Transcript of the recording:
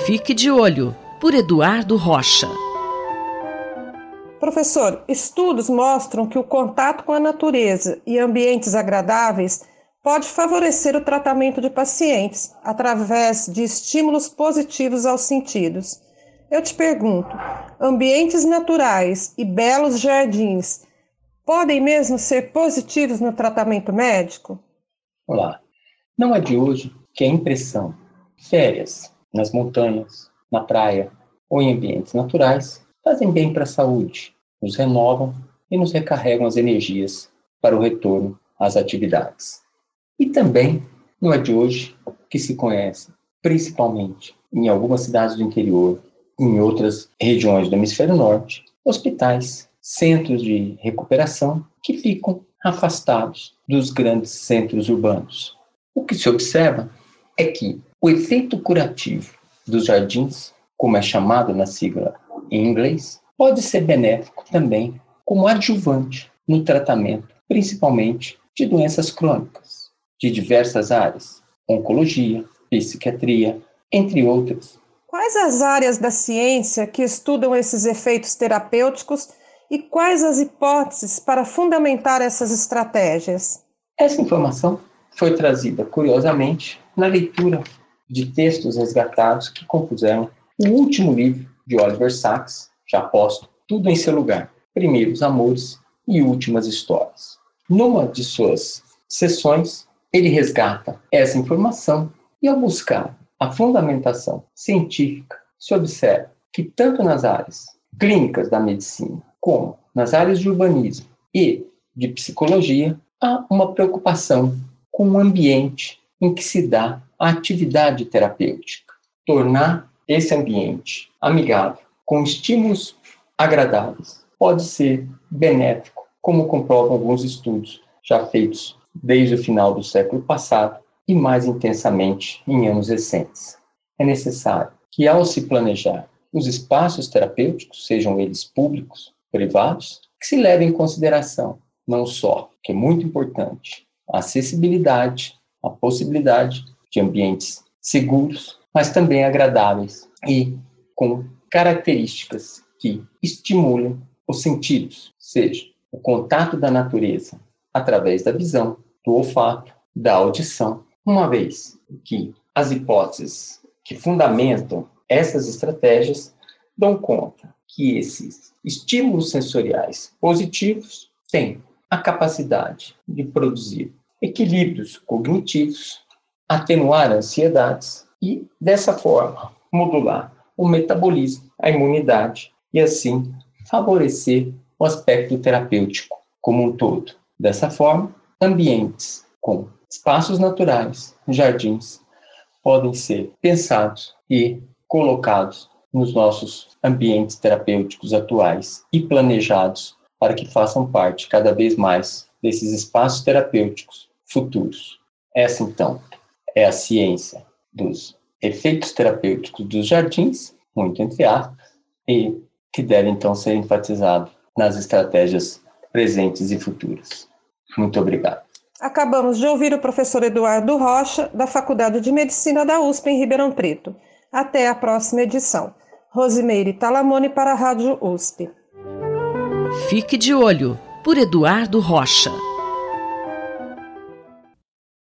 Fique de Olho, por Eduardo Rocha. Professor, estudos mostram que o contato com a natureza e ambientes agradáveis pode favorecer o tratamento de pacientes através de estímulos positivos aos sentidos. Eu te pergunto, ambientes naturais e belos jardins podem mesmo ser positivos no tratamento médico? Olá, não é de hoje que a impressão de férias nas montanhas, na praia ou em ambientes naturais fazem bem para a saúde, nos renovam e nos recarregam as energias para o retorno às atividades. E também não é de hoje que se conhece, principalmente em algumas cidades do interior, em outras regiões do hemisfério norte, hospitais, centros de recuperação que ficam afastados dos grandes centros urbanos. O que se observa é que o efeito curativo dos jardins, como é chamado na sigla em inglês, pode ser benéfico também como adjuvante no tratamento, principalmente de doenças crônicas, de diversas áreas, oncologia, psiquiatria, entre outras. Quais as áreas da ciência que estudam esses efeitos terapêuticos e quais as hipóteses para fundamentar essas estratégias? Essa informação foi trazida, curiosamente, na leitura de textos resgatados que compuseram o último livro de Oliver Sacks, já posto tudo em seu lugar, Primeiros Amores e Últimas Histórias. Numa de suas sessões, ele resgata essa informação e, ao buscar a fundamentação científica, se observa que tanto nas áreas clínicas da medicina como nas áreas de urbanismo e de psicologia, há uma preocupação com o ambiente em que se dá a atividade terapêutica. Tornar esse ambiente amigável, com estímulos agradáveis, pode ser benéfico, como comprovam alguns estudos já feitos desde o final do século passado e mais intensamente em anos recentes. É necessário que, ao se planejar os espaços terapêuticos, sejam eles públicos, privados, que se leve em consideração não só, que é muito importante, a acessibilidade, a possibilidade de ambientes seguros, mas também agradáveis e com características que estimulem os sentidos, seja o contato da natureza através da visão, do olfato, da audição, uma vez que as hipóteses que fundamentam essas estratégias dão conta que esses estímulos sensoriais positivos têm a capacidade de produzir equilíbrios cognitivos, atenuar ansiedades e, dessa forma, modular o metabolismo, a imunidade e, assim, favorecer o aspecto terapêutico como um todo. Dessa forma, ambientes com espaços naturais, jardins, podem ser pensados e colocados nos nossos ambientes terapêuticos atuais e planejados para que façam parte cada vez mais desses espaços terapêuticos futuros. Essa, então, é a ciência dos efeitos terapêuticos dos jardins, muito entre aspas, e que deve, então, ser enfatizado nas estratégias presentes e futuras. Muito obrigado. Acabamos de ouvir o professor Eduardo Rocha, da Faculdade de Medicina da USP em Ribeirão Preto. Até a próxima edição. Rosimeire Talamone para a Rádio USP. Fique de Olho, por Eduardo Rocha.